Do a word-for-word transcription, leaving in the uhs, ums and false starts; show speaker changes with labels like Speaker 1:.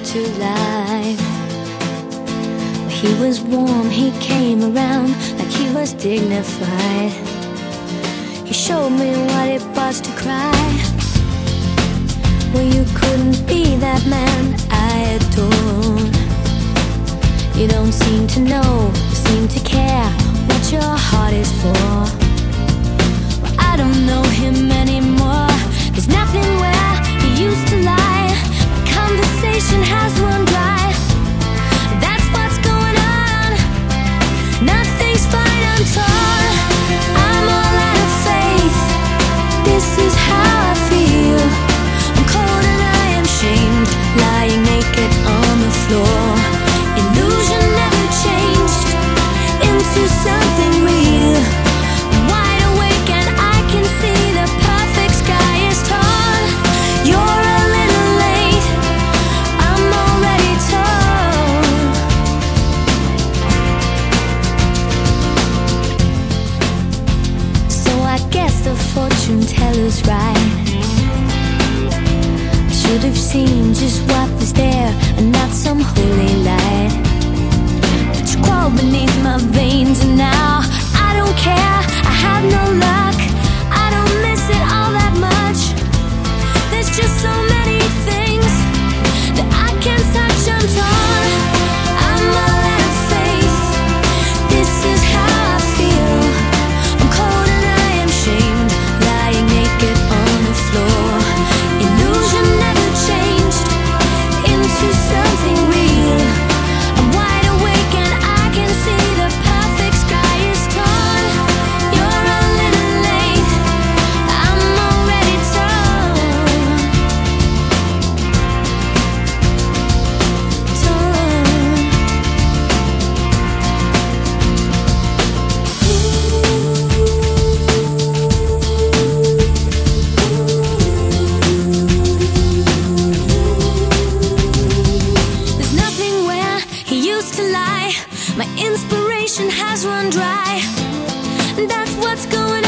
Speaker 1: to life. He was warm, he came around like he was dignified. He showed me what it was to cry. Well, you couldn't be that man I adored. You don't seem to know, seem to care what your heart is for. Well, I don't know him anymore. There's nothing where he used to lie. My conversation has run dry. That's what's going on. Nothing's fine, I'm torn. I'm all out of faith. This is how I feel. I'm cold and I am shamed, lying naked on the floor. Illusion never changed into something real. I'm wide awake and I can see the perfect sky is torn. You're a little late, I'm already torn. So I guess the fortune teller's right. I should have seen just what was there and not some holy light. But you crawled beneath my veins and now I don't care, I have no luck. I don't miss it all that much. There's just so many things that I can't touch, I'm torn. I'm all out of faith. This is how I feel. I'm cold and I am shamed, lying naked on the floor. Illusion never changed into something real. I'm wide awake and I can see the perfect sky is torn. You're a little late, I'm already torn. Torn. There's nothing where he used to lie. My inspiration has run dry. That's what's going